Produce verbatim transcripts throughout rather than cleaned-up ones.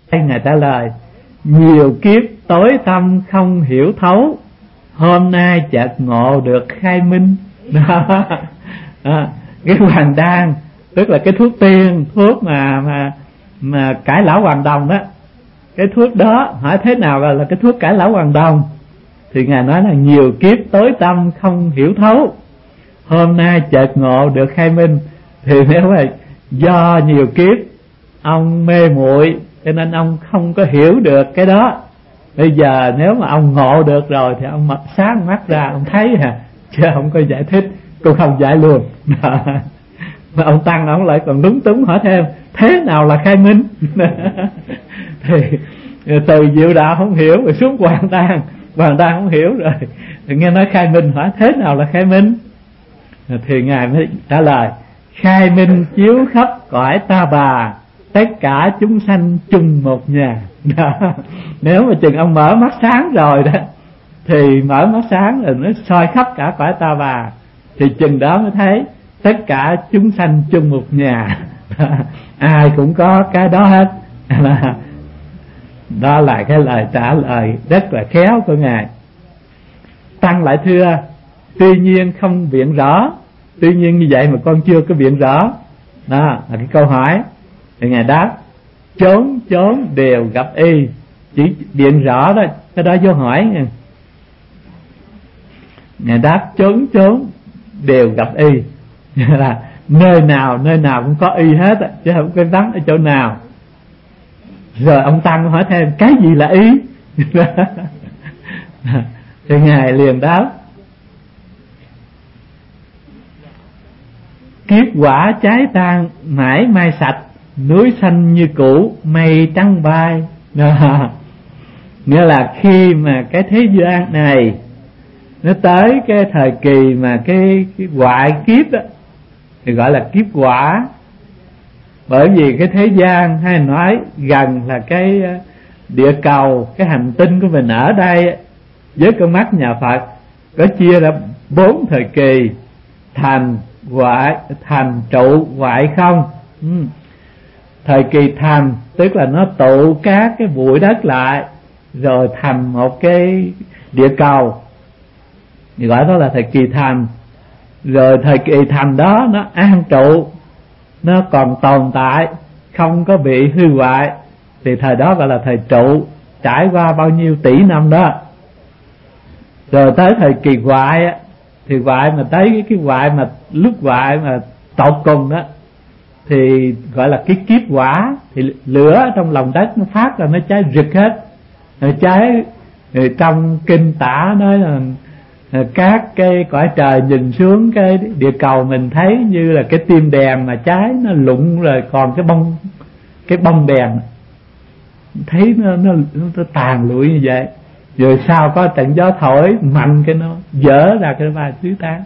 Ngài trả lời: nhiều kiếp tối tâm không hiểu thấu, hôm nay chợt ngộ được khai minh. Đó. Đó. Cái hoàng đan tức là cái thuốc tiên, thuốc mà mà mà cải lão hoàng đồng đó. Cái thuốc đó hỏi thế nào gọi là cái thuốc cải lão hoàng đồng? Thì Ngài nói là nhiều kiếp tối tâm không hiểu thấu, hôm nay chợt ngộ được khai minh. Thì nếu mà do nhiều kiếp ông mê muội cho nên ông không có hiểu được cái đó, bây giờ nếu mà ông ngộ được rồi thì ông mở sáng mắt ra ông thấy hả, chứ không có giải thích, cũng không giải luôn. Mà ông Tăng ông lại còn lúng túng hỏi thêm thế nào là khai minh. Thì từ diệu đạo không hiểu rồi xuống hoàn đan, hoàn đan không hiểu rồi thì nghe nói khai minh, hỏi thế nào là khai minh. Thì Ngài mới trả lời: khai minh chiếu khắp cõi ta bà, tất cả chúng sanh chung một nhà. Đó. Nếu mà chừng ông mở mắt sáng rồi đó, thì mở mắt sáng rồi nó soi khắp cả cõi ta bà, thì chừng đó mới thấy tất cả chúng sanh chung một nhà. Đó. Ai cũng có cái đó hết. Đó là cái lời trả lời rất là khéo của Ngài. Tăng lại thưa: tuy nhiên không biện rõ. Tuy nhiên như vậy mà con chưa có biện rõ. Đó là cái câu hỏi. Thì Ngài đáp: chốn chốn đều gặp y. Chỉ biện rõ đó, cái đó vô hỏi nha. Ngài đáp: chốn chốn đều gặp y, là nơi nào nơi nào cũng có y hết, chứ không có vắng ở chỗ nào. Rồi ông Tăng hỏi thêm: cái gì là y? Thì Ngài liền đáp: kiếp quả trái tan mãi mai sạch, núi xanh như cũ mây trắng bay. Nghĩa là khi mà cái thế gian này nó tới cái thời kỳ mà cái, cái hoại kiếp đó, thì gọi là kiếp quả. Bởi vì cái thế gian hay nói gần là cái địa cầu, cái hành tinh của mình ở đây với con mắt nhà Phật có chia ra bốn thời kỳ: thành, hoại, thành, trụ, hoại, không. Ừ. Thời kỳ thành tức là nó tụ các cái bụi đất lại rồi thành một cái địa cầu, thì gọi đó là thời kỳ thành. Rồi thời kỳ thành đó nó an trụ, nó còn tồn tại, không có bị hư hoại, thì thời đó gọi là thời trụ, trải qua bao nhiêu tỷ năm đó. Rồi tới thời kỳ hoại á, thì hoại mà tới cái, cái hoại mà lúc hoại mà tột cùng đó thì gọi là cái kiếp quả. Thì lửa trong lòng đất nó phát ra nó cháy rực hết. Rồi cháy, rồi trong kinh tả nói là các cái cõi trời nhìn xuống cái địa cầu mình thấy như là cái tim đèn mà cháy nó lụng rồi còn cái bông cái bông đèn, thấy nó nó, nó tàn lụi như vậy. Rồi sau có trận gió thổi mạnh cái nó dở ra cái vài tứ tán.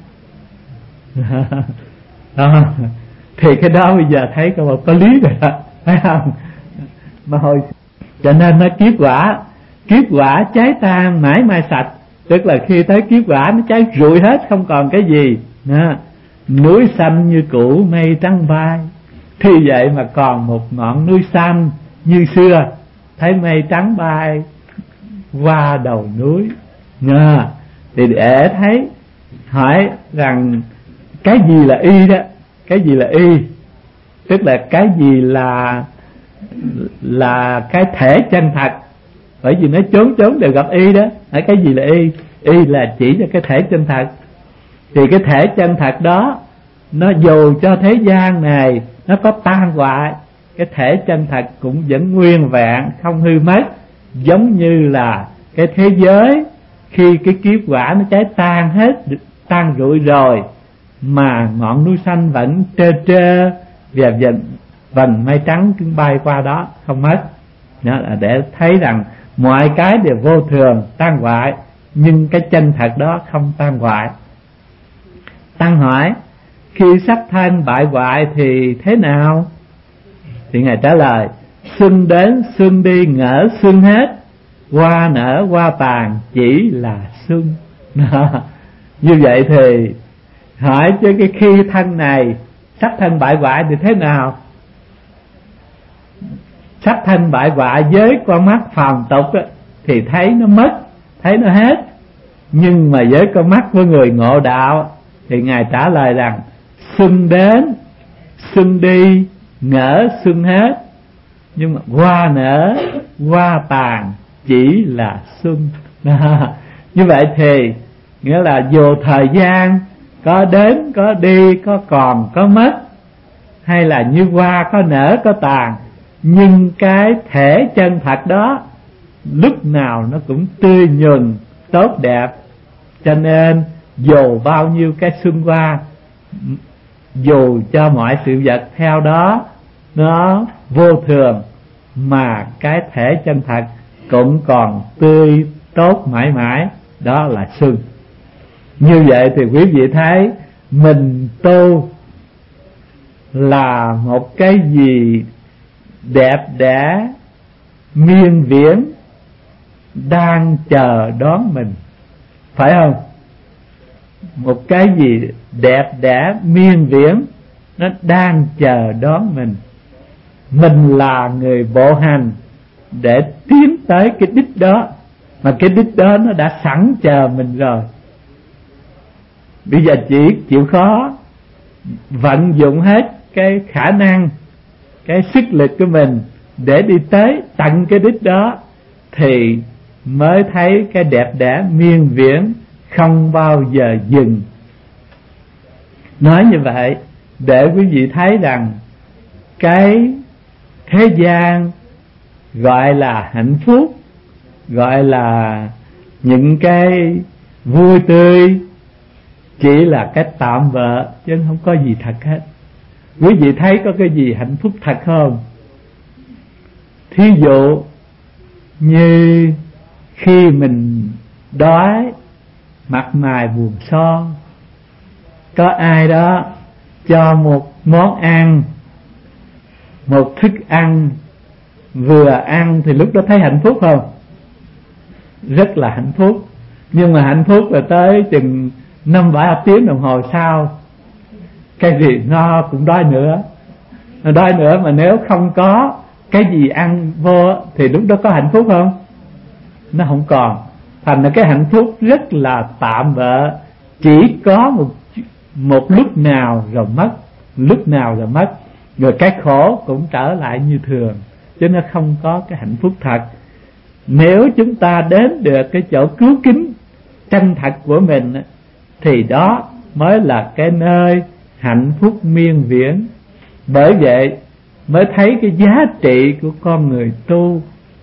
Đó. Thì cái đó bây giờ thấy có một có lý rồi đó, phải không? Mà hồi cho nên nó kiếp quả, kiếp quả cháy tan mãi mai sạch, tức là khi tới kiếp quả nó cháy rụi hết, không còn cái gì. Đó. Núi xanh như cũ mây trắng bay. Thì vậy mà còn một ngọn núi xanh như xưa, thấy mây trắng bay qua đầu núi. Đó. Thì để thấy hỏi rằng cái gì là y đó, cái gì là y, tức là cái gì là là cái thể chân thật. Bởi vì nó chốn chốn đều gặp y đó. Hỏi cái gì là y? Y là chỉ cho cái thể chân thật. Thì cái thể chân thật đó, nó dù cho thế gian này nó có tan hoại, cái thể chân thật cũng vẫn nguyên vẹn, không hư mất. Giống như là cái thế giới khi cái kiếp quả nó cháy tan hết, tan rụi rồi, mà ngọn núi xanh vẫn trơ trơ và vần vần mây trắng cứ bay qua đó không mất. Đó là để thấy rằng mọi cái đều vô thường tan hoại, nhưng cái chân thật đó không tan hoại. Tăng hỏi: khi sắc thân bại hoại thì thế nào? Thì Ngài trả lời: xuân đến xuân đi ngỡ xuân hết, hoa nở hoa tàn chỉ là xuân. Như vậy thì hỏi chứ cái khi thân này sắc thân bại hoại thì thế nào? sắc thân bại hoại với con mắt phàm tục á, thì thấy nó mất, thấy nó hết. Nhưng mà với con mắt của người ngộ đạo thì Ngài trả lời rằng xuân đến, xuân đi, ngỡ xuân hết, nhưng mà hoa nở, hoa tàn, chỉ là xuân. Như vậy thì nghĩa là dù thời gian có đến có đi, có còn có mất, hay là như hoa có nở có tàn, nhưng cái thể chân thật đó lúc nào nó cũng tươi nhuần, tốt đẹp. Cho nên dù bao nhiêu cái xuân hoa, dù cho mọi sự vật theo đó nó vô thường, mà cái thể chân thật cũng còn tươi tốt mãi mãi, đó là xuân. Như vậy thì quý vị thấy mình tu là một cái gì đẹp đẽ miên viễn đang chờ đón mình, phải không? Một cái gì đẹp đẽ miên viễn nó đang chờ đón mình. Mình là người bộ hành để tiến tới cái đích đó, mà cái đích đó nó đã sẵn chờ mình rồi. Bây giờ chỉ chịu khó vận dụng hết cái khả năng, cái sức lực của mình để đi tới tận cái đích đó, thì mới thấy cái đẹp đẽ miên viễn không bao giờ dừng. Nói như vậy để quý vị thấy rằng cái thế gian gọi là hạnh phúc, gọi là những cái vui tươi, chỉ là cái tạm bợ chứ không có gì thật hết. Quý vị thấy có cái gì hạnh phúc thật không? Thí dụ như khi mình đói, mặt mày buồn son, có ai đó cho một món ăn, một thức ăn, vừa ăn thì lúc đó thấy hạnh phúc không? Rất là hạnh phúc. Nhưng mà hạnh phúc là tới chừng năm bảy tiếng đồng hồ sau, cái gì no cũng đói nữa, đói nữa. Mà nếu không có cái gì ăn vô thì lúc đó có hạnh phúc không? Nó không còn. Thành ra cái hạnh phúc rất là tạm bợ, chỉ có một một lúc nào rồi mất, lúc nào rồi mất, rồi cái khổ cũng trở lại như thường, chứ nó không có cái hạnh phúc thật. Nếu chúng ta đến được cái chỗ cứu kính chân thật của mình thì đó mới là cái nơi hạnh phúc miên viễn. Bởi vậy mới thấy cái giá trị của con người tu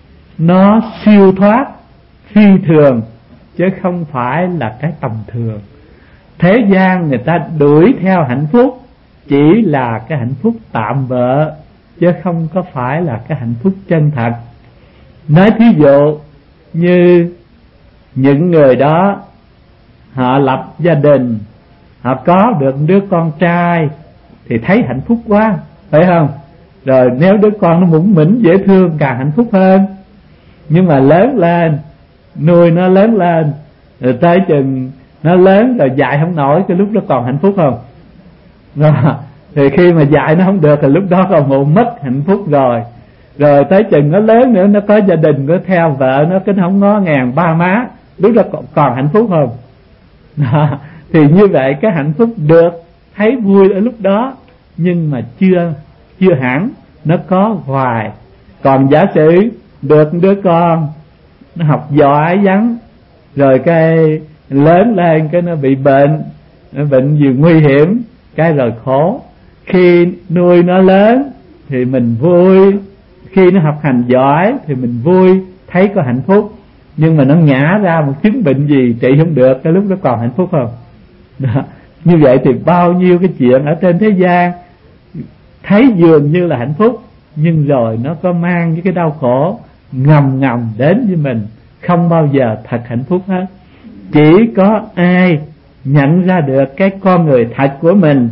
nó siêu thoát, phi thường, chứ không phải là cái tầm thường. Thế gian người ta đuổi theo hạnh phúc chỉ là cái hạnh phúc tạm bợ, chứ không có phải là cái hạnh phúc chân thật. Nói thí dụ như những người đó họ lập gia đình, họ có được đứa con trai thì thấy hạnh phúc quá, phải không? Rồi nếu đứa con nó mũm mĩm dễ thương càng hạnh phúc hơn. Nhưng mà lớn lên, nuôi nó lớn lên, rồi tới chừng nó lớn rồi dạy không nổi, cái lúc đó còn hạnh phúc không? Rồi, thì khi mà dạy nó không được thì lúc đó còn một mất hạnh phúc rồi. Rồi tới chừng nó lớn nữa, nó có gia đình, nó theo vợ nó, cái nó không ngó ngàng ba má, lúc đó còn, còn hạnh phúc không? Đó. Thì như vậy cái hạnh phúc được thấy vui ở lúc đó, nhưng mà chưa chưa hẳn nó có hoài. Còn giả sử được đứa con nó học giỏi vắng, rồi cái lớn lên cái nó bị bệnh, nó bệnh gì nguy hiểm, cái rồi khổ. Khi nuôi nó lớn thì mình vui, khi nó học hành giỏi thì mình vui, thấy có hạnh phúc. Nhưng mà nó ngã ra một chứng bệnh gì trị không được, cái lúc đó còn hạnh phúc không? Đó. Như vậy thì bao nhiêu cái chuyện ở trên thế gian thấy dường như là hạnh phúc, nhưng rồi nó có mang những cái đau khổ ngầm ngầm đến với mình, không bao giờ thật hạnh phúc hết. Chỉ có ai nhận ra được cái con người thật của mình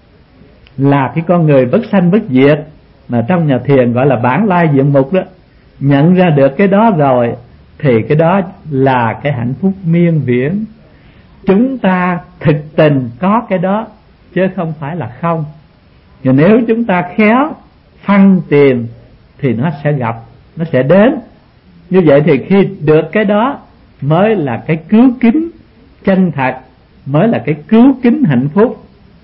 là cái con người bất sanh bất diệt, mà trong nhà thiền gọi là bản lai diện mục đó, nhận ra được cái đó rồi thì cái đó là cái hạnh phúc miên viễn. Chúng ta thực tình có cái đó chứ không phải là không. Và nếu chúng ta khéo phân tiền thì nó sẽ gặp, nó sẽ đến. Như vậy thì khi được cái đó mới là cái cứu kính chân thật, mới là cái cứu kính hạnh phúc.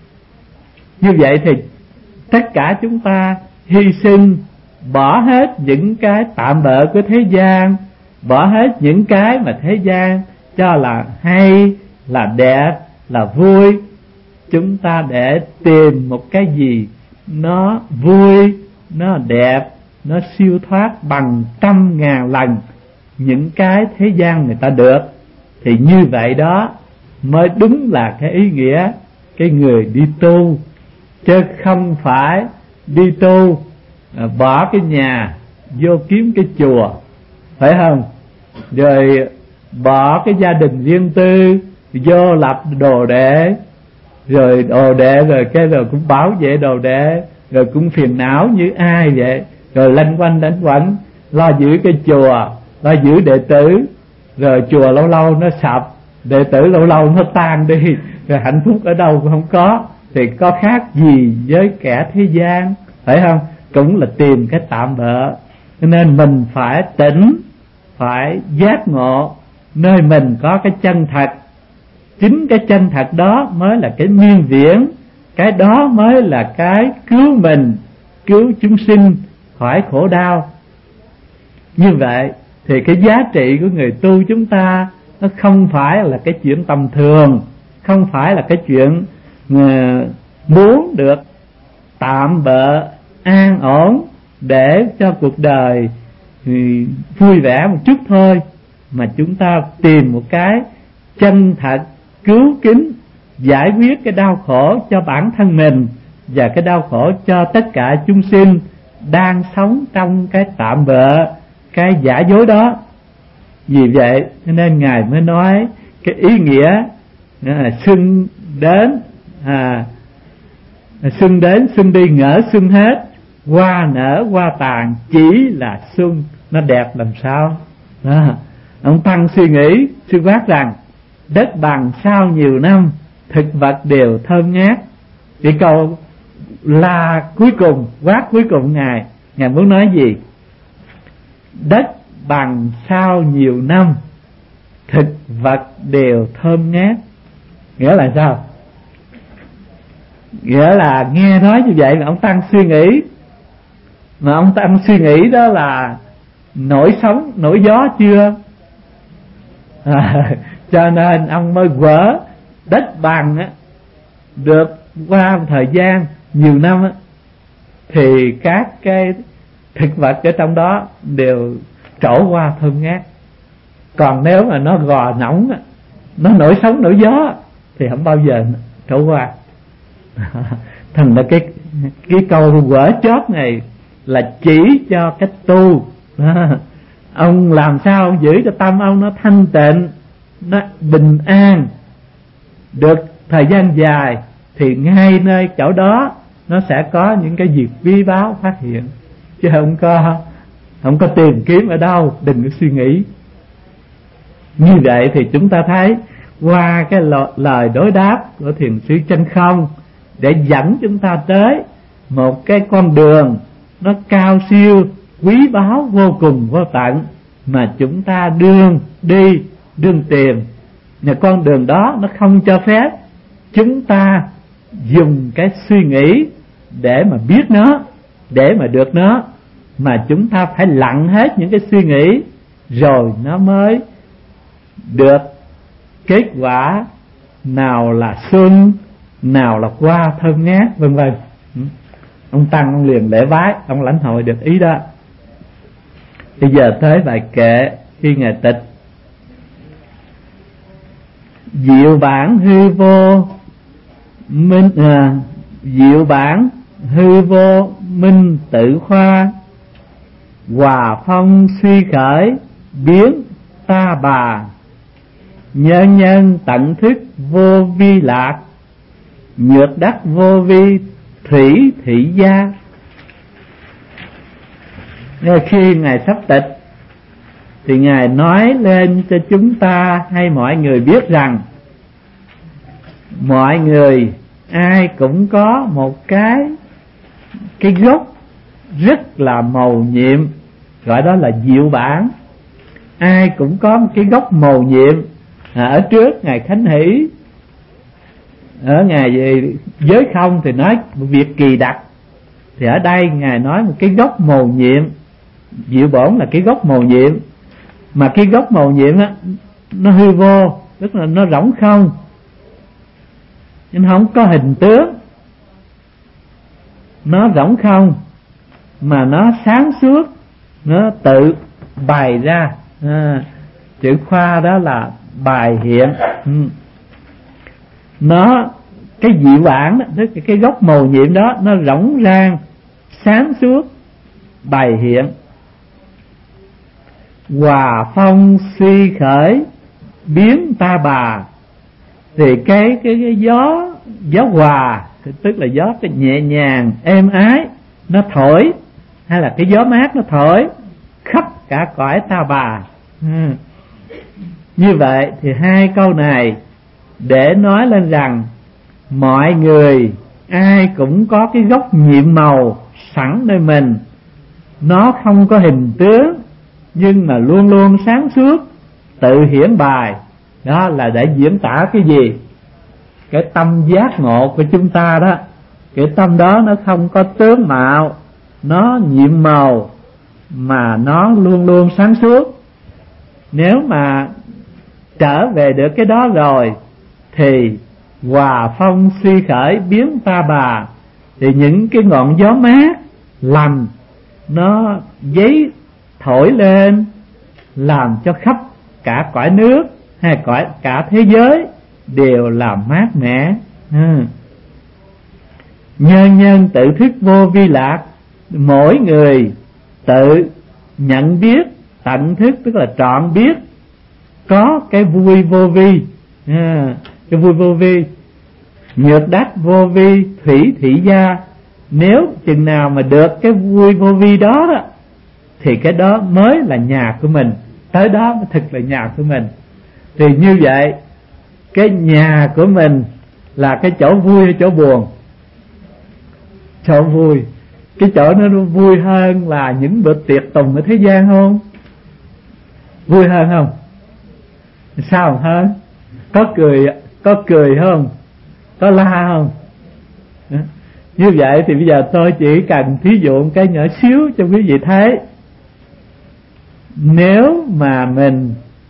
Như vậy thì tất cả chúng ta hy sinh, bỏ hết những cái tạm bợ của thế gian, bỏ hết những cái mà thế gian cho là hay, là đẹp, là vui. Chúng ta để tìm một cái gì nó vui, nó đẹp, nó siêu thoát bằng trăm ngàn lần những cái thế gian người ta được. Thì như vậy đó mới đúng là cái ý nghĩa cái người đi tu, chứ không phải đi tu bỏ cái nhà vô kiếm cái chùa, phải không? Rồi bỏ cái gia đình riêng tư vô lập đồ đệ, rồi đồ đệ rồi cái rồi cũng bảo vệ đồ đệ, rồi cũng phiền não như ai vậy, rồi lanh quanh đánh quẩn lo giữ cái chùa, lo giữ đệ tử, rồi chùa lâu lâu nó sập, đệ tử lâu lâu nó tan đi, rồi hạnh phúc ở đâu cũng không có, thì có khác gì với kẻ thế gian, phải không? Cũng là tìm cái tạm bợ. Cho nên mình phải tỉnh, phải giác ngộ nơi mình có cái chân thật. Chính cái chân thật đó mới là cái miên viễn, cái đó mới là cái cứu mình, cứu chúng sinh khỏi khổ đau. Như vậy thì cái giá trị của người tu chúng ta nó không phải là cái chuyện tầm thường, không phải là cái chuyện uh, muốn được tạm bợ an ổn để cho cuộc đời thì vui vẻ một chút thôi, mà chúng ta tìm một cái chân thật cứu kính, giải quyết cái đau khổ cho bản thân mình và cái đau khổ cho tất cả chúng sinh đang sống trong cái tạm bợ, cái giả dối đó. Vì vậy nên Ngài mới nói cái ý nghĩa là xuân đến à, xuân đến xuân đi ngỡ xuân hết, hoa nở hoa tàn chỉ là xuân. Nó đẹp làm sao đó. Ông Tăng suy nghĩ suy quát rằng đất bằng sau nhiều năm, thực vật đều thơm ngát. Cái câu là cuối cùng, quát cuối cùng Ngài Ngài muốn nói gì? Đất bằng sau nhiều năm, thực vật đều thơm ngát. Nghĩa là sao? Nghĩa là nghe nói như vậy mà ông Tăng suy nghĩ, mà ông Tăng suy nghĩ đó là nổi sóng nổi gió chưa à, cho nên ông mới quở đất bằng á, được qua một thời gian nhiều năm á, thì các cái thực vật ở trong đó đều trổ hoa thơm ngát. Còn nếu mà nó gò nóng á, nó nổi sóng nổi gió thì không bao giờ trổ hoa. Thành ra cái cái câu quở chót này là chỉ cho cách tu. Ông làm sao giữ cho tâm ông nó thanh tịnh, nó bình an được thời gian dài, thì ngay nơi chỗ đó nó sẽ có những cái việc quý báu phát hiện, chứ không có không có tìm kiếm ở đâu. Đừng có suy nghĩ như vậy. Thì chúng ta thấy qua cái lời đối đáp của thiền sư Chân Không để dẫn chúng ta tới một cái con đường nó cao siêu, quý báu vô cùng vô tận, mà chúng ta đương đi đương tìm. Và con đường đó nó không cho phép chúng ta dùng cái suy nghĩ để mà biết nó, để mà được nó, mà chúng ta phải lặng hết những cái suy nghĩ, rồi nó mới được kết quả, nào là xuân, nào là hoa thơm ngát, vân vân. Ông Tăng ông liền lễ bái, ông lãnh hội được ý đó. Bây giờ tới bài kệ khi Ngài tịch. Diệu bản hư vô minh à, diệu bản hư vô minh tự khoa, hòa phong suy khởi biến ta bà, nhân nhân tận thức vô vi lạc, nhược đắc vô vi thủy thị gia. Khi Ngài sắp tịch thì Ngài nói lên cho chúng ta hay mọi người biết rằng mọi người ai cũng có một cái cái gốc rất là mầu nhiệm, gọi đó là diệu bản. Ai cũng có một cái gốc mầu nhiệm. À, ở trước Ngài Khánh Hỷ, ở Ngài Giới Không thì nói một việc kỳ đặc, thì ở đây Ngài nói một cái gốc mầu nhiệm. Diệu bổn là cái gốc mầu nhiệm, mà cái gốc mầu nhiệm á, nó hư vô, tức là nó rỗng không, nhưng không có hình tướng. Nó rỗng không mà nó sáng suốt, nó tự bày ra. À, chữ khoa đó là bài hiện. Ừ. Nó cái diệu bản đó, tức là cái gốc mầu nhiệm đó, nó rỗng rang sáng suốt bày hiện. Hòa phong suy khởi biến ta bà, thì cái cái cái gió gió hòa tức là gió cái nhẹ nhàng êm ái nó thổi, hay là cái gió mát nó thổi khắp cả cõi ta bà. Ừ. Như vậy thì hai câu này để nói lên rằng mọi người ai cũng có cái gốc nhiệm màu sẵn nơi mình, nó không có hình tướng nhưng mà luôn luôn sáng suốt tự hiển bài. Đó là để diễn tả cái gì? Cái tâm giác ngộ của chúng ta đó. Cái tâm đó nó không có tướng mạo, nó nhiệm màu, mà nó luôn luôn sáng suốt. Nếu mà trở về được cái đó rồi thì hòa phong suy khởi biến ta bà, thì những cái ngọn gió mát lành nó giấy thổi lên, làm cho khắp cả cõi nước hay cõi cả thế giới đều là mát mẻ. Ừ. Nhân nhân tự thức vô vi lạc, mỗi người tự nhận biết tận thức, tức là trọn biết có cái vui vô vi. À, cái vui vô vi. Nhược đắc vô vi thủy thị gia, nếu chừng nào mà được cái vui vô vi đó, đó thì cái đó mới là nhà của mình, tới đó mới thực là nhà của mình. Thì như vậy cái nhà của mình là cái chỗ vui hay chỗ buồn? Chỗ vui. Cái chỗ nó vui hơn là những bữa tiệc tùng ở thế gian không? Vui hơn không? Sao hơn? Có cười, có cười không? Có la không? Như vậy thì bây giờ tôi chỉ cần thí dụ một cái nhỏ xíu cho quý vị thấy. Nếu mà mình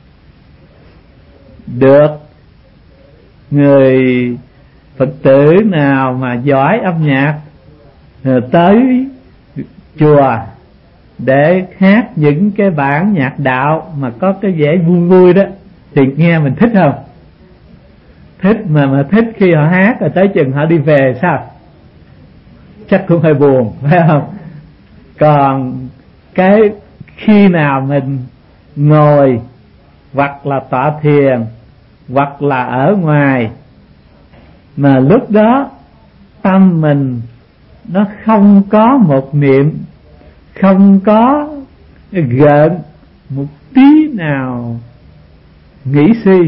được người Phật tử nào mà giỏi âm nhạc tới chùa để hát những cái bản nhạc đạo mà có cái vẻ vui vui đó, thì nghe mình thích không? Thích. Mà mà thích khi họ hát rồi tới chừng họ đi về sao? Chắc cũng hơi buồn, phải không? Còn cái khi nào mình ngồi hoặc là tọa thiền hoặc là ở ngoài, mà lúc đó tâm mình nó không có một niệm, không có gợn một tí nào nghĩ suy,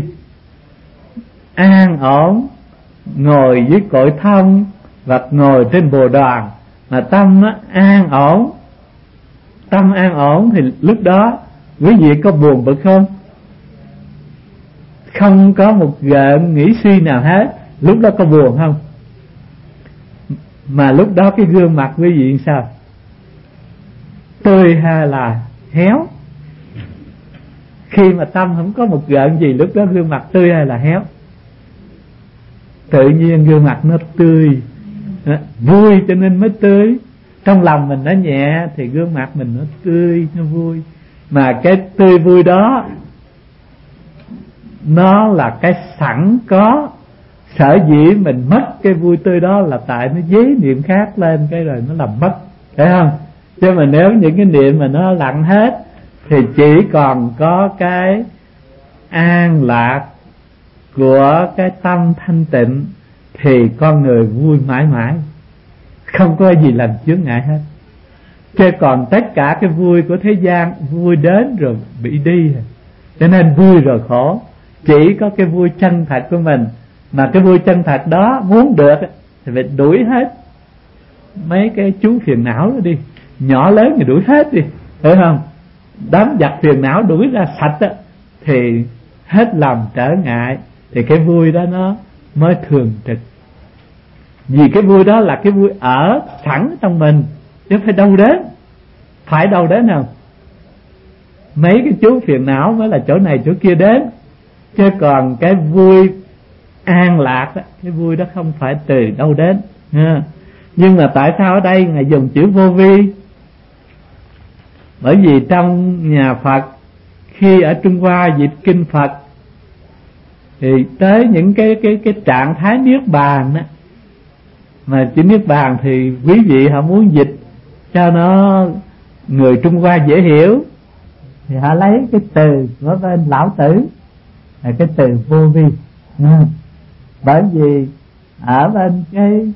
an ổn ngồi dưới cội thông hoặc ngồi trên bồ đoàn, mà tâm nó an ổn, tâm an ổn, thì lúc đó quý vị có buồn bực không? Không có một gợn nghĩ suy nào hết. Lúc đó có buồn không? Mà lúc đó cái gương mặt quý vị sao? Tươi hay là héo? Khi mà tâm không có một gợn gì, lúc đó gương mặt tươi hay là héo? Tự nhiên gương mặt nó tươi, vui cho nên mới tươi. Trong lòng mình nó nhẹ thì gương mặt mình nó tươi, nó vui. Mà cái tươi vui đó nó là cái sẵn có. Sở dĩ mình mất cái vui tươi đó là tại nó dấy niệm khác lên, cái rồi nó làm mất, phải không? Chứ mà nếu những cái niệm mà nó lặng hết thì chỉ còn có cái an lạc của cái tâm thanh tịnh, thì con người vui mãi mãi, không có gì làm chướng ngại hết. Chứ còn tất cả cái vui của thế gian, vui đến rồi bị đi, cho nên vui rồi khổ. Chỉ có cái vui chân thật của mình, mà cái vui chân thật đó muốn được thì phải đuổi hết mấy cái chú phiền não đó đi. nhỏ lớn thì đuổi hết đi, hiểu không? Đám giặc phiền não đuổi ra sạch á, thì hết lòng trở ngại, thì cái vui đó nó mới thường trực. Vì cái vui đó là cái vui ở sẵn trong mình, chứ phải đâu đến, phải đâu đến không? Mấy cái chú phiền não mới là chỗ này chỗ kia đến, chứ còn cái vui an lạc đó, cái vui đó không phải từ đâu đến ha. Nhưng mà tại sao ở đây Ngài dùng chữ vô vi? Bởi vì trong nhà Phật, khi ở Trung Hoa dịch kinh Phật, thì tới những cái cái cái trạng thái niết bàn đó, mà chữ niết bàn thì quý vị họ muốn dịch cho nó người Trung Hoa dễ hiểu, thì họ lấy cái từ của bên Lão Tử là cái từ vô vi. Ừ. Bởi vì ở bên cái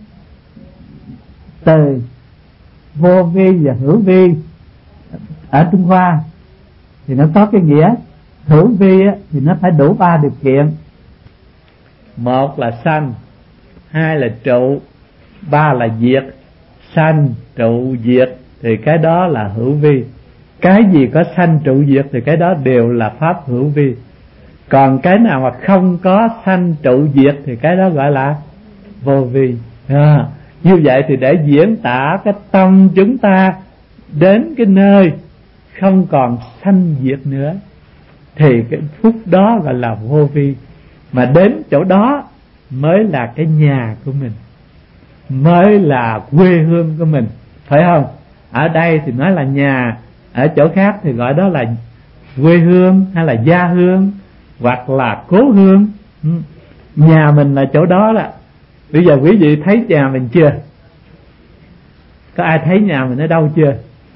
từ vô vi và hữu vi ở Trung Hoa thì nó có cái nghĩa hữu vi á, thì nó phải đủ ba điều kiện. Một là sanh, hai là trụ, ba là diệt. Sanh, trụ, diệt thì cái đó là hữu vi. Cái gì có sanh, trụ, diệt thì cái đó đều là pháp hữu vi. Còn cái nào mà không có sanh, trụ, diệt thì cái đó gọi là vô vi. À, như vậy thì để diễn tả cái tâm chúng ta đến cái nơi không còn sanh diệt nữa, thì cái phút đó gọi là vô vi. Mà đến chỗ đó mới là cái nhà của mình, mới là quê hương của mình, phải không? Ở đây thì nói là nhà, ở chỗ khác thì gọi đó là quê hương hay là gia hương hoặc là cố hương. Nhà mình là chỗ đó đó. Bây giờ quý vị thấy nhà mình chưa? Có ai thấy nhà mình ở đâu chưa?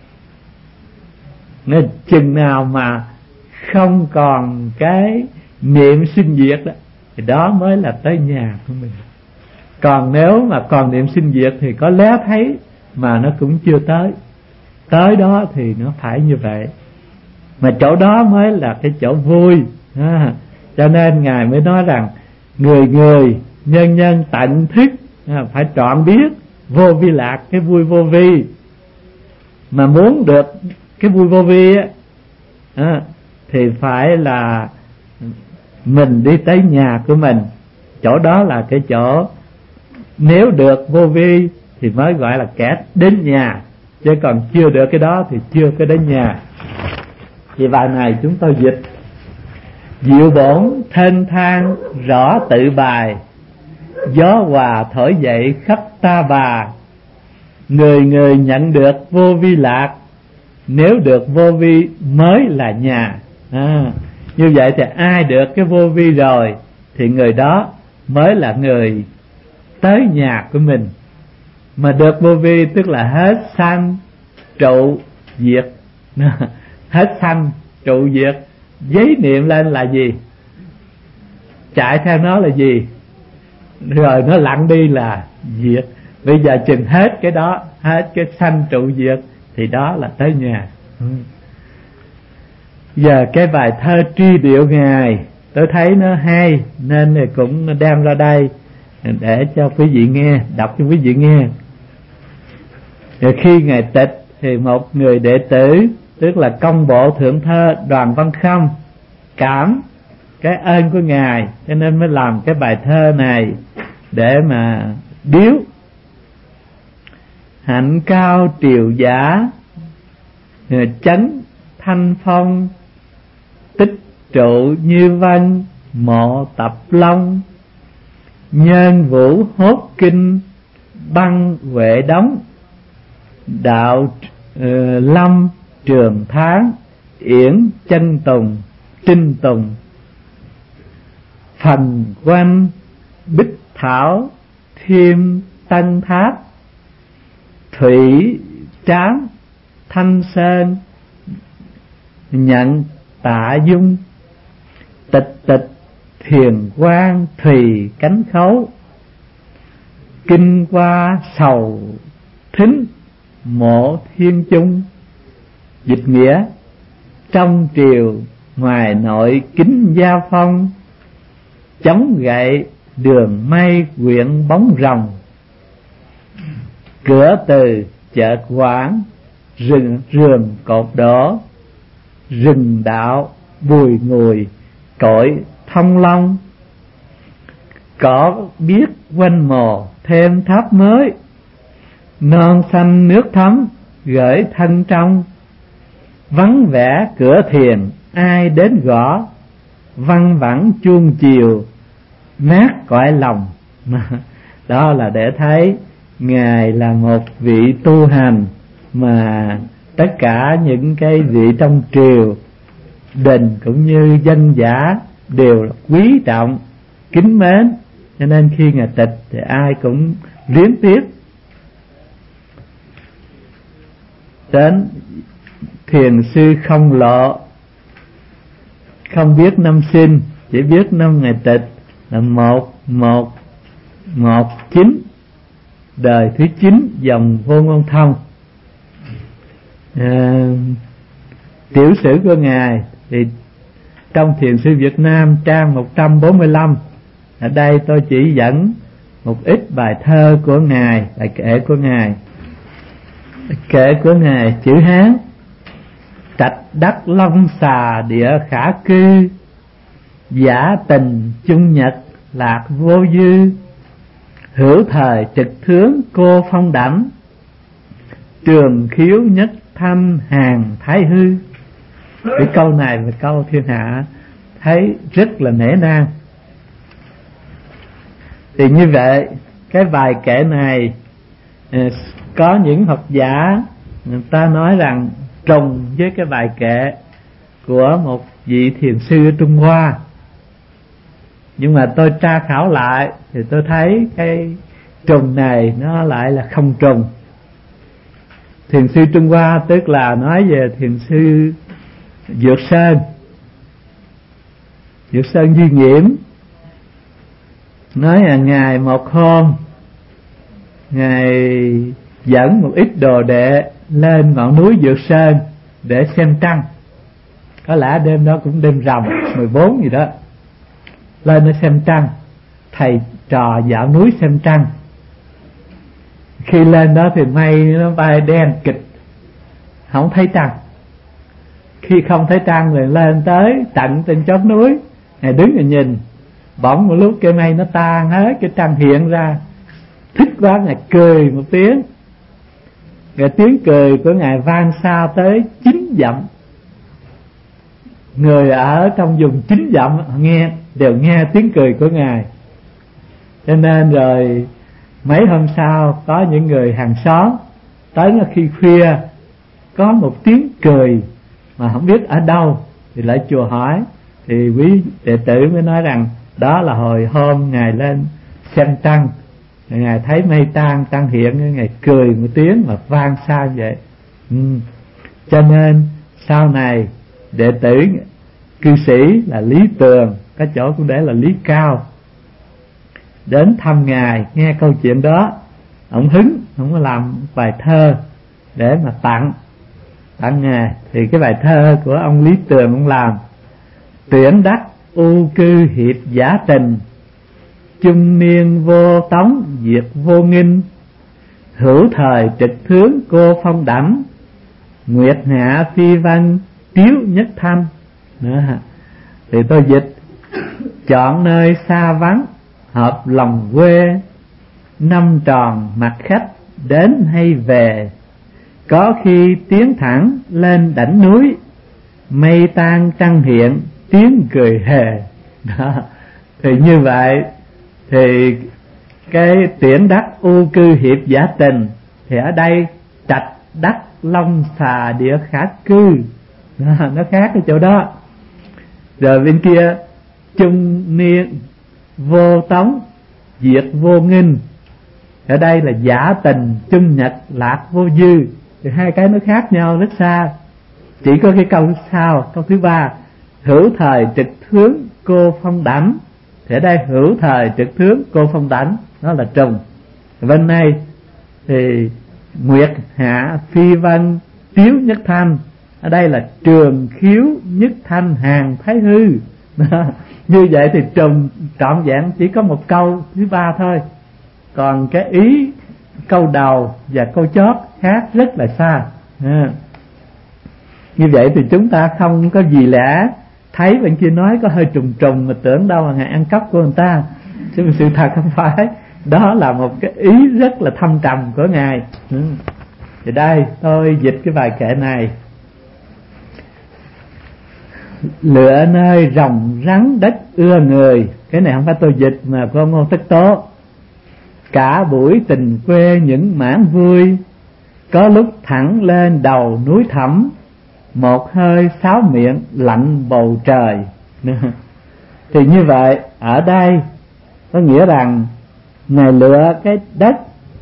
Nên chừng nào mà không còn cái niệm sinh diệt đó, thì đó mới là tới nhà của mình. Còn nếu mà còn niệm sinh diệt thì có lẽ thấy mà nó cũng chưa tới. Tới đó thì nó phải như vậy. Mà chỗ đó mới là cái chỗ vui. À, cho nên Ngài mới nói rằng người người nhân nhân tận thức, à, phải trọn biết vô vi lạc, cái vui vô vi. Mà muốn được cái vui vô vi á, à, thì phải là mình đi tới nhà của mình. Chỗ đó là cái chỗ, nếu được vô vi thì mới gọi là kẻ đến nhà, chứ còn chưa được cái đó thì chưa có đến nhà. Thì bài này chúng tôi dịch: diệu bổn thênh thang rõ tự bài, gió hòa thổi dậy khắp ta bà. Người người nhận được vô vi lạc, nếu được vô vi mới là nhà. À, như vậy thì ai được cái vô vi rồi thì người đó mới là người tới nhà của mình. Mà được vô vi tức là hết sanh trụ diệt. Hết sanh trụ diệt, giấy niệm lên là gì? Chạy theo nó là gì? Rồi nó lặn đi là diệt. Bây giờ chừng hết cái đó, hết cái sanh trụ diệt thì đó là tới nhà. Giờ cái bài thơ Tri Điệu Ngài tôi thấy nó hay, nên cũng đem ra đây để cho quý vị nghe, đọc cho quý vị nghe. Rồi khi Ngài tịch thì một người đệ tử, tức là công bộ thượng thơ Đoàn Văn Khâm, cảm cái ơn của Ngài, cho nên mới làm cái bài thơ này để mà biếu. Hạnh cao triều giả, chấn thanh phong, tích trụ như vân, mộ tập long. Nhân vũ hốt kinh, băng huệ đóng. Đạo uh, lâm trường tháng, yển chân tùng, trinh tùng. Phần quanh bích thảo, thêm tân tháp. Thủy trám thanh sơn, nhận tạ dung. Tịch tịch thiền quang, thùy cánh khấu. Kinh qua sầu thính, mộ thiên chung. Dịch nghĩa: trong triều ngoài nội kính gia phong, chống gậy đường mây quyện bóng rồng. Cửa từ chợt quảng, rừng rường cột đỏ, rừng đạo bùi ngùi, cội thông long. Cỏ biết quanh mồ thêm tháp mới, non xanh nước thấm gửi thân trong. Vắng vẻ cửa thiền ai đến gõ, văng vẳng chuông chiều mát cõi lòng. Đó là để thấy Ngài là một vị tu hành mà tất cả những cái vị trong triều đình cũng như dân giả đều quý trọng, kính mến, cho nên khi Ngài tịch thì ai cũng liếng tiếc. Đến thiền sư không lộ, không biết năm sinh, chỉ biết năm Ngài tịch là một một một chín, đời thứ chín dòng Vô Ngôn Thông. À, tiểu sử của Ngài thì trong Thiền sư Việt Nam trang một trăm bốn mươi lăm, ở đây tôi chỉ dẫn một ít bài thơ của Ngài, bài kệ của Ngài. Kệ của Ngài chữ Hán: trạch đắc long xà địa khả cư, giả tình chung nhật lạc vô dư, hữu thời trực thướng cô phong đảnh, trường khiếu nhất thanh hàng thái hư. Cái câu này là câu thiên hạ thấy rất là nể nang. Thì như vậy cái bài kệ này có những học giả người ta nói rằng trùng với cái bài kệ của một vị thiền sư ở Trung Hoa, nhưng mà tôi tra khảo lại thì tôi thấy cái trùng này nó lại là không trùng. Thiền sư Trung Hoa tức là nói về thiền sư Dược Sơn, Dược Sơn Duy Nhiễm. Nói là Ngài một hôm Ngài dẫn một ít đồ đệ lên ngọn núi Dược Sơn để xem trăng. Có lẽ đêm đó cũng đêm rằm mười bốn gì đó, lên để xem trăng. Thầy trò dạo núi xem trăng. Khi lên đó thì mây nó bay đen kịch, không thấy trăng. Khi không thấy trăng rồi lên tới tận trên chót núi, Ngài đứng rồi nhìn, bỗng một lúc cái mây nó tan hết, cái trăng hiện ra. Thích quá, Ngài cười một tiếng. Cái tiếng cười của Ngài vang xa tới chín dặm. Người ở trong vùng chín dặm nghe đều nghe tiếng cười của Ngài. Cho nên rồi mấy hôm sau có những người hàng xóm tới, là khi khuya có một tiếng cười mà không biết ở đâu, thì lại chùa hỏi, thì quý đệ tử mới nói rằng đó là hồi hôm Ngài lên xem trăng, Ngài thấy mây tan, trăng hiện, Ngài cười một tiếng mà vang xa vậy. ừ. Cho nên sau này đệ tử cư sĩ là Lý Tường, cái chỗ cũng để là Lý Cao, đến thăm Ngài, nghe câu chuyện đó, ông hứng, ông có làm bài thơ để mà tặng tặng Ngài. Thì cái bài thơ của ông Lý Tường ông làm: tuyển đắc ưu cư hiệp giả tình, chung niên vô tống diệt vô nghinh, hữu thời trực thướng cô phong đảnh, nguyệt hạ phi văn tiếu nhất thanh. Nữa. Thì tôi dịch: chọn nơi xa vắng hợp lòng quê, năm tròn mặt khách đến hay về, có khi tiến thẳng lên đỉnh núi, mây tan trăng hiện tiếng cười hề. Đó. Thì như vậy thì cái tuyển đắc ưu cư hiệp giả tình, thì ở đây trạch đắc long xà địa khả cư. Đó, nó khác cái chỗ đó. Rồi bên kia chung niên vô tống diệt vô nghinh, ở đây là giả tình chung nhật lạc vô dư. Thì hai cái nó khác nhau rất xa. Chỉ có cái câu sau, câu thứ ba: hữu thời trực thướng cô phong đảnh, thì ở đây hữu thời trực thướng cô phong đảnh nó là trùng. Bên này thì nguyệt hạ phi văn tiếu nhất thanh, ở đây là trường khiếu nhất thanh hàng thái hư. Như vậy thì trùng trọn vẹn chỉ có một câu thứ ba thôi, còn cái ý câu đầu và câu chót khác rất là xa. À, như vậy thì chúng ta không có gì lẽ thấy bên kia nói có hơi trùng trùng mà tưởng đâu là Ngài ăn cắp của người ta, chứ sự thật không phải. Đó là một cái ý rất là thâm trầm của Ngài. Ừ. Thì đây tôi dịch cái bài kệ này. Lựa nơi rồng rắn đất ưa người. Cái này không phải tôi dịch mà của Ngô Tất Tố. Cả buổi tình quê những mãn vui, có lúc thẳng lên đầu núi thẳm, một hơi sáo miệng lạnh bầu trời. Thì như vậy ở đây có nghĩa rằng Ngài lựa cái đất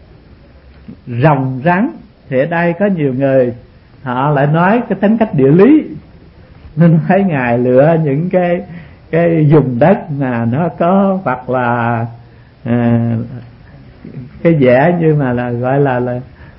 rồng rắn. Thì ở đây có nhiều người họ lại nói cái tính cách địa lý, nên thấy Ngài lựa những cái cái vùng đất mà nó có hoặc là à, cái vẻ như mà là gọi là là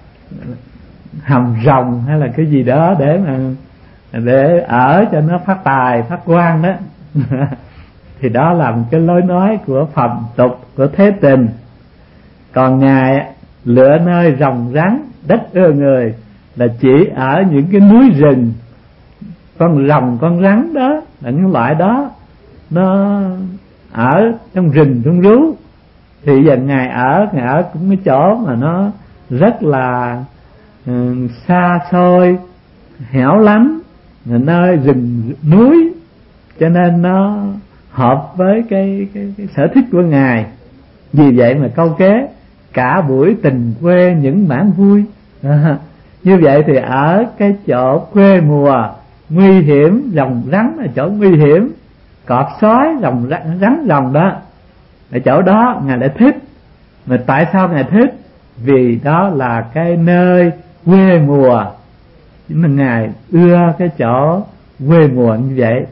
hầm rồng hay là cái gì đó để mà để ở cho nó phát tài phát quang đó. Thì đó là một cái lối nói của phàm tục, của thế tình. Còn Ngài lựa nơi rồng rắn đất ưa người là chỉ ở những cái núi rừng, con rồng con rắn đó là những loại đó nó ở trong rừng trong rú. Thì giờ Ngài ở Ngài ở cũng cái chỗ mà nó rất là um, xa xôi hẻo lánh, nơi rừng núi, cho nên nó hợp với cái, cái, cái sở thích của Ngài. Vì vậy mà câu kế cả buổi tình quê những mãn vui. À, như vậy thì ở cái chỗ quê mùa nguy hiểm, rồng rắn là chỗ nguy hiểm, cọp sói rồng rắn, rắn rồng đó, ở chỗ đó Ngài lại thích. Mà tại sao Ngài thích? Vì đó là cái nơi quê mùa, nhưng mà Ngài ưa cái chỗ quê mùa như vậy.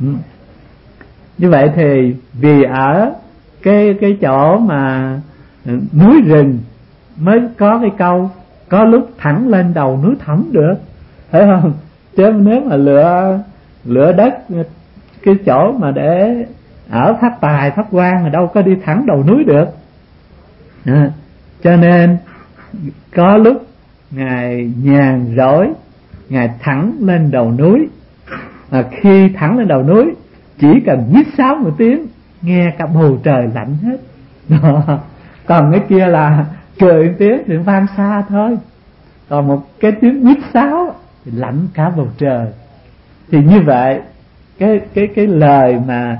Như vậy thì vì ở cái cái chỗ mà núi rừng mới có cái câu có lúc thẳng lên đầu núi thẳm được, thấy không? Chứ nếu mà lựa lựa đất cái chỗ mà để ở phát tài phát quang mà đâu có đi thẳng đầu núi được. À, cho nên có lúc Ngài nhàn rỗi, Ngài thẳng lên đầu núi. Mà khi thẳng lên đầu núi chỉ cần huýt sáo một tiếng nghe cả bầu trời lạnh hết. Đó. Còn cái kia là cười một tiếng thì vang xa thôi, còn một cái tiếng huýt sáo thì lạnh cả bầu trời. Thì như vậy cái cái cái lời mà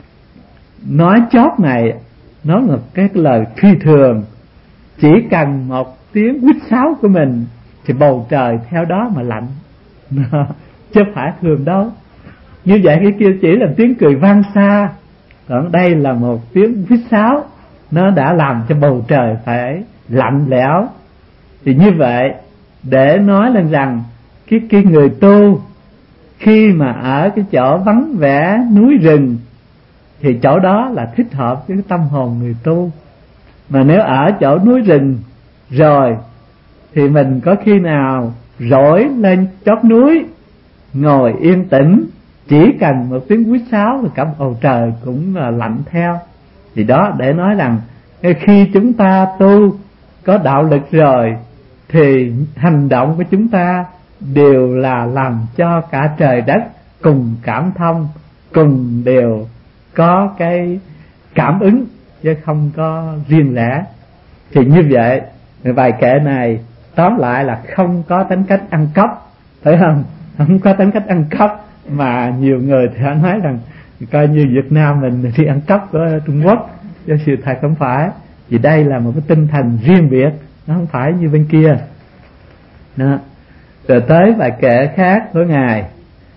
nói chót này nó là cái lời phi thường. Chỉ cần một tiếng huýt sáo của mình thì bầu trời theo đó mà lạnh. Chứ phải thường đâu. Như vậy cái kia chỉ là tiếng cười vang xa, còn đây là một tiếng huýt sáo, nó đã làm cho bầu trời phải lạnh lẽo. Thì như vậy để nói lên rằng cái, cái người tu khi mà ở cái chỗ vắng vẻ núi rừng thì chỗ đó là thích hợp với cái tâm hồn người tu. Mà nếu ở chỗ núi rừng rồi thì mình có khi nào rỗi lên chót núi ngồi yên tĩnh, chỉ cần một tiếng huýt sáo thì cả bầu trời cũng là lạnh theo. Thì đó để nói rằng khi chúng ta tu có đạo lực rồi thì hành động của chúng ta đều là làm cho cả trời đất cùng cảm thông, cùng đều có cái cảm ứng, chứ không có riêng lẻ. Thì như vậy bài kệ này tóm lại là không có tính cách ăn cắp, thấy không? Không có tính cách ăn cắp. Mà nhiều người thì họ nói rằng coi như Việt Nam mình đi ăn cắp của Trung Quốc, cho sự thật không phải. Vì đây là một cái tinh thần riêng biệt, nó không phải như bên kia đó. Rồi tới bài kệ khác của Ngài.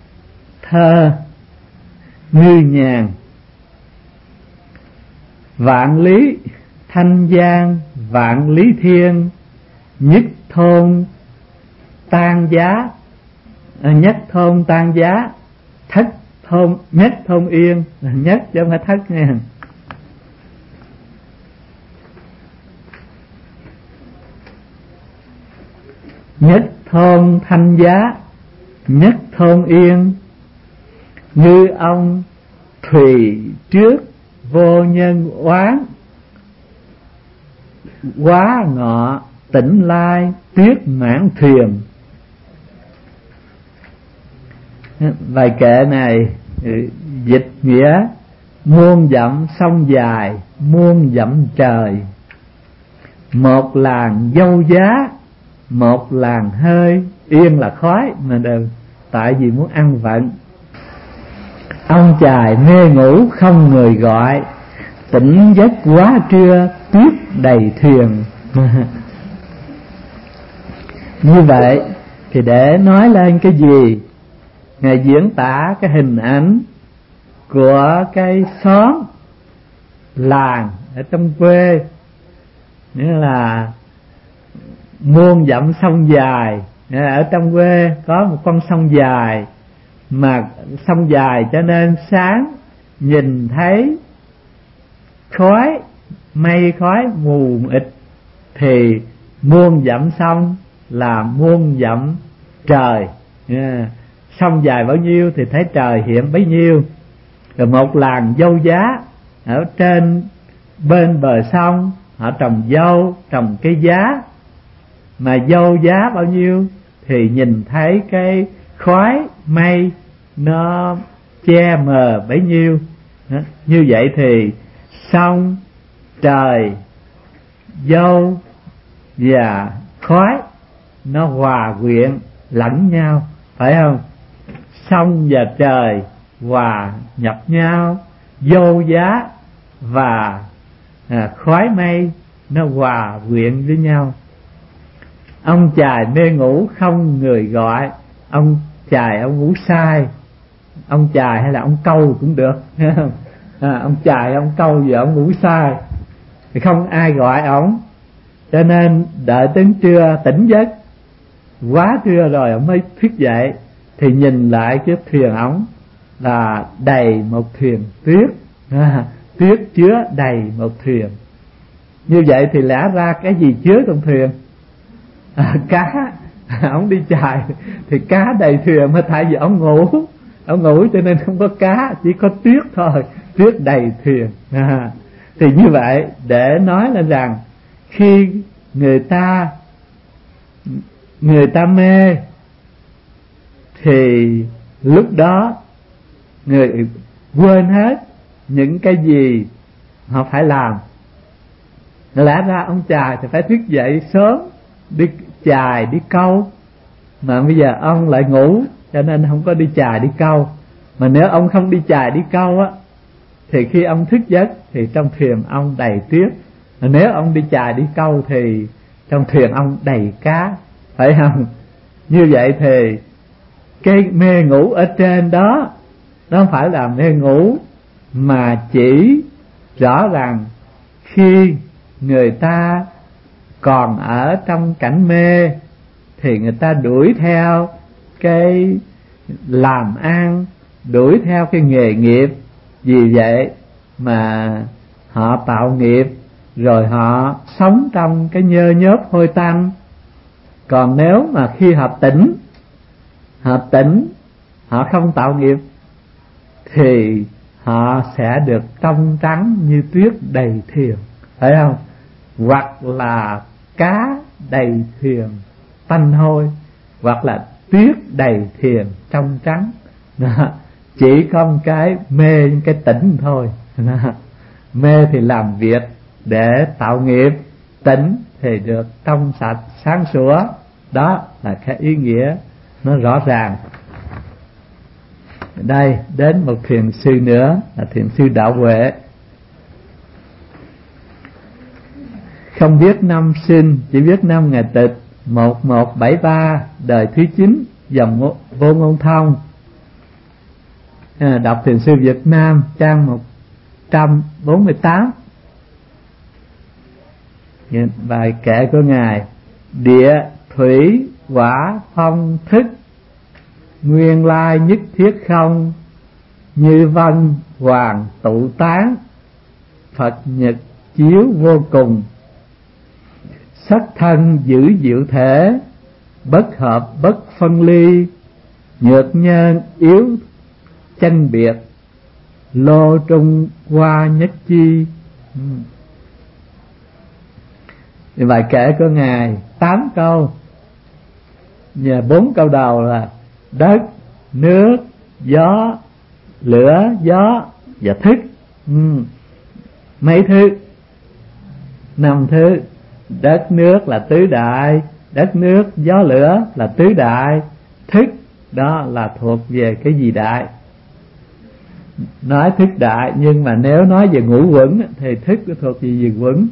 Thơ Ngư Nhàn. Vạn lý thanh giang, vạn lý thiên, nhất thôn tan giá, nhất thôn tan giá, thất thôn nhất thôn yên. Nhất chứ không phải thất nghe. Nhất thôn thanh giá, nhất thôn yên, như ông thùy trước vô nhân oán, quá ngọ tỉnh lai tuyết mãn thuyền, Bài kệ này dịch nghĩa: muôn dặm sông dài, muôn dặm trời, một làng dâu giá, một làng hơi. Yên là khói mà đều tại vì muốn ăn vận. Ông chài mê ngủ không người gọi, tỉnh giấc quá trưa tuyết đầy thuyền. Như vậy thì để nói lên cái gì? Ngài diễn tả cái hình ảnh của cái xóm làng ở trong quê, nghĩa là muôn dặm sông dài. Ở trong quê có một con sông dài, mà sông dài cho nên sáng nhìn thấy khói, mây khói mù mịt, thì muôn dặm sông là muôn dặm trời. Yeah. Sông dài bao nhiêu thì thấy trời hiện bấy nhiêu. Rồi một làng dâu giá, ở trên bên bờ sông họ trồng dâu, trồng cây giá, mà dâu giá bao nhiêu thì nhìn thấy cái khói mây nó che mờ bấy nhiêu. Đó. Như vậy thì sông, trời, dâu và khói nó hòa quyện lẫn nhau, phải không? Sông và trời hòa nhập nhau, dâu giá và à, khói mây nó hòa quyện với nhau. Ông chài mê ngủ không người gọi. Ông chài ông ngủ sai, ông chài hay là ông câu cũng được. À, ông chài ông câu gì ông ngủ sai thì không ai gọi ổng, cho nên đợi đến trưa tỉnh giấc quá trưa rồi ông mới thức dậy, thì nhìn lại chiếc thuyền ổng là đầy một thuyền tuyết. À, tuyết chứa đầy một thuyền. Như vậy thì lẽ ra cái gì chứa trong thuyền? À, cá. Ông đi chài thì cá đầy thuyền, mà tại vì ông ngủ, ông ngủ cho nên không có cá, chỉ có tuyết thôi, tuyết đầy thuyền. À, thì như vậy để nói lên rằng khi người ta người ta mê thì lúc đó người quên hết những cái gì họ phải làm. Lẽ ra ông chài thì phải thức dậy sớm đi chài đi câu, mà bây giờ ông lại ngủ cho nên không có đi chài đi câu. Mà nếu ông không đi chài đi câu á, thì khi ông thức giấc thì trong thuyền ông đầy tuyết. Mà nếu ông đi chài đi câu thì trong thuyền ông đầy cá, phải không? Như vậy thì cái mê ngủ ở trên đó nó không phải là mê ngủ, mà chỉ rõ ràng khi người ta còn ở trong cảnh mê thì người ta đuổi theo cái làm ăn, đuổi theo cái nghề nghiệp. Vì vậy mà họ tạo nghiệp, rồi họ sống trong cái nhơ nhớp hôi tanh. Còn nếu mà khi họ tỉnh, họ tỉnh, họ không tạo nghiệp, thì họ sẽ được trong trắng như tuyết đầy thuyền, phải không? Hoặc là cá đầy thuyền tanh hôi, hoặc là tuyết đầy thuyền trong trắng. Đó. Chỉ có một cái mê, cái tỉnh thôi. Đó. Mê thì làm việc để tạo nghiệp, tỉnh thì được trong sạch sáng sủa. Đó là cái ý nghĩa nó rõ ràng. Đây đến một thiền sư nữa là thiền sư Đạo Huệ. Không biết năm sinh, chỉ biết năm ngày tịch. Một một bảy ba, đời thứ chín, dòng Vô Ngôn Thông. À, đọc thiền sư Việt Nam, trang một trăm bốn mươi tám. Bài kệ của ngài: địa thủy hỏa phong thức, nguyên lai nhất thiết không, như văn hoàng tụ tán, Phật nhật chiếu vô cùng. Sắc thân giữ diệu thể, bất hợp bất phân ly, nhược nhân yếu tranh biệt, lô trung hoa nhất chi. Thì bài kể của ngài tám câu, và bốn câu đầu là đất nước, gió, lửa, gió và thức. ừ. Mấy thứ? Năm thứ. Đất nước là tứ đại, đất nước gió lửa là tứ đại, thức đó là thuộc về cái gì đại? Nói thức đại, nhưng mà nếu nói về ngũ quẩn thì thức thuộc về gì quẩn?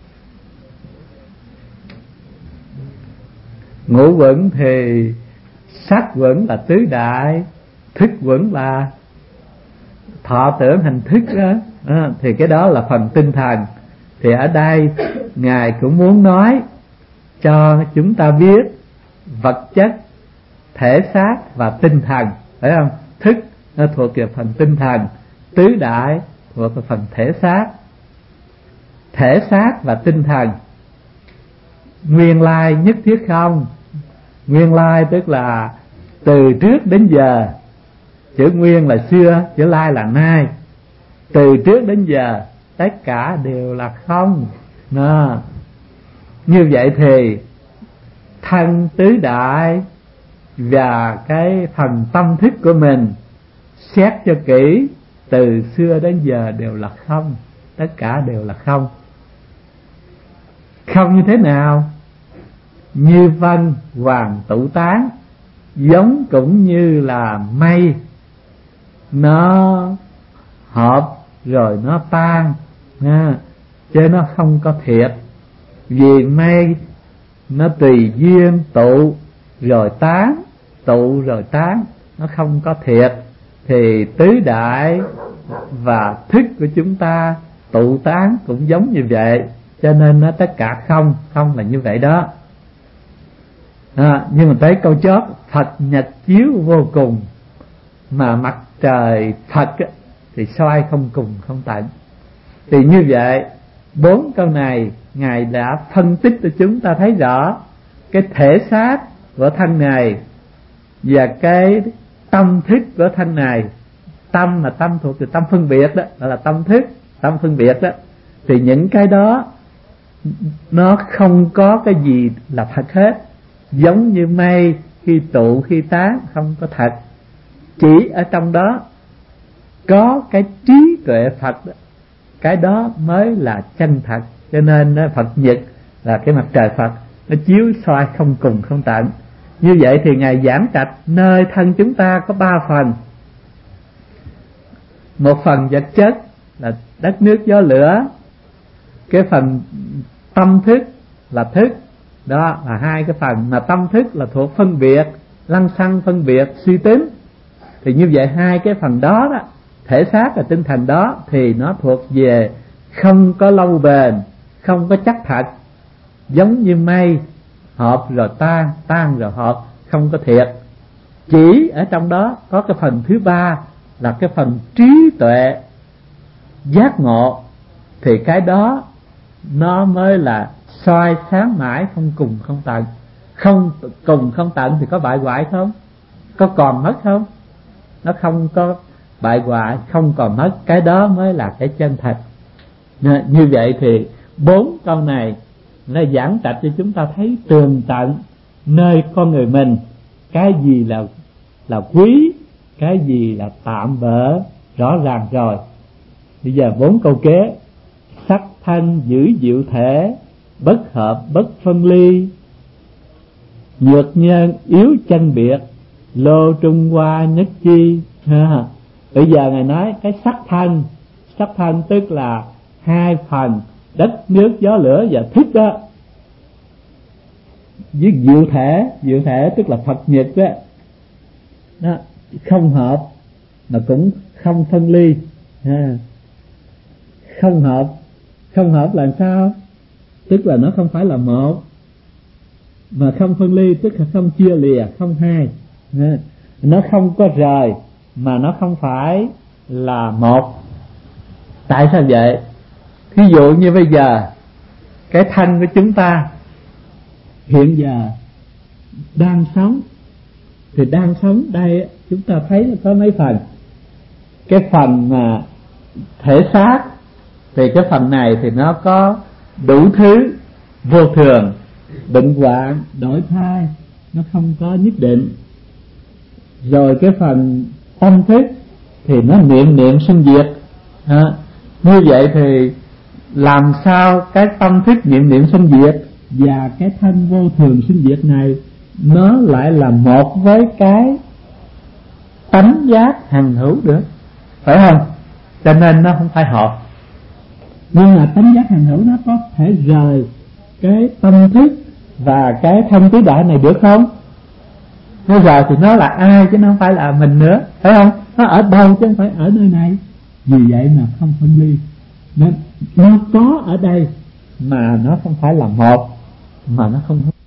Ngũ quẩn thì sắc quẩn là tứ đại, thức quẩn là thọ tưởng hành thức đó. À, thì cái đó là phần tinh thần. Thì ở đây Ngài cũng muốn nói cho chúng ta biết vật chất, thể xác và tinh thần, phải không? Thức nó thuộc về phần tinh thần, tứ đại thuộc về phần thể xác. Thể xác và tinh thần nguyên lai nhất thiết không. Nguyên lai tức là từ trước đến giờ. Chữ nguyên là xưa, chữ lai là nay. Từ trước đến giờ tất cả đều là không. Đó. Như vậy thì thân tứ đại và cái phần tâm thức của mình xét cho kỹ, từ xưa đến giờ đều là không. Tất cả đều là không. Không như thế nào? Như vân hoàng tụ tán, giống cũng như là mây, nó hợp rồi nó tan, à, chứ nó không có thiệt. Vì mây nó tùy duyên tụ rồi tán, tụ rồi tán, nó không có thiệt. Thì tứ đại và thức của chúng ta tụ tán cũng giống như vậy. Cho nên nó tất cả không, không là như vậy đó. À, nhưng mà tới câu chót, Phật nhật chiếu vô cùng, mà mặt trời Phật thì soi không cùng không tận. Thì như vậy bốn câu này Ngài đã phân tích cho chúng ta thấy rõ cái thể xác của thân này và cái tâm thức của thân này. Tâm là tâm thuộc từ tâm phân biệt đó, đó là tâm thức, tâm phân biệt đó. Thì những cái đó nó không có cái gì là thật hết. Giống như mây khi tụ khi tán không có thật. Chỉ ở trong đó có cái trí tuệ Phật đó, cái đó mới là chân thật. Cho nên Phật nhật là cái mặt trời Phật, nó chiếu soi không cùng không tận. Như vậy thì Ngài giảng trạch nơi thân chúng ta có ba phần. Một phần vật chất là đất nước gió lửa, cái phần tâm thức là thức. Đó là hai cái phần mà tâm thức là thuộc phân biệt, lăng xăng phân biệt, suy tính. Thì như vậy hai cái phần đó đó, thể xác và tinh thần đó, thì nó thuộc về không có lâu bền, không có chắc thật. Giống như mây hợp rồi tan, tan rồi hợp, không có thiệt. Chỉ ở trong đó có cái phần thứ ba là cái phần trí tuệ giác ngộ. Thì cái đó nó mới là soi sáng mãi không cùng không tận. Không cùng không tận thì có bại hoại không? Có còn mất không? Nó không có bại hoại, không còn mất. Cái đó mới là cái chân thật. Như vậy thì bốn câu này nó giảng trạch cho chúng ta thấy tường tận nơi con người mình, cái gì là là quý, cái gì là tạm bỡ, rõ ràng rồi. Bây giờ bốn câu kế: sắc thân giữ diệu thể, bất hợp bất phân ly, nhược nhân yếu chân biệt, lô trung hoa nhất chi. Ha. Bây giờ Ngài nói cái sắc thân, sắc thân tức là hai phần đất nước gió lửa và thức đó, với diệu thể, diệu thể tức là Phật nhật đó, đó không hợp mà cũng không phân ly. Ha. Không hợp, không hợp là sao? Tức là nó không phải là một, mà không phân ly tức là không chia lìa, không hai. Nó không có rời mà nó không phải là một. Tại sao vậy? Thí dụ như bây giờ cái thân của chúng ta hiện giờ đang sống, thì đang sống đây chúng ta thấy là có mấy phần. Cái phần mà thể xác thì cái phần này thì nó có đủ thứ vô thường, bệnh hoạn, đổi thay, nó không có nhất định. rồi cái phần tâm thức thì nó niệm niệm sinh diệt. À, như vậy thì làm sao cái tâm thức niệm niệm sinh diệt và cái thân vô thường sinh diệt này nó lại là một với cái tánh giác hằng hữu được, phải không? Cho nên nó không phải hợp. Nhưng mà tánh giác hằng hữu nó có thể rời cái tâm thức và cái thân tứ đại này được không? Bây giờ thì nó là ai chứ nó không phải là mình nữa, phải không? Nó ở đâu chứ không phải ở nơi này. Vì vậy mà không phân ly. Nó, nó có ở đây mà nó không phải là một, mà nó không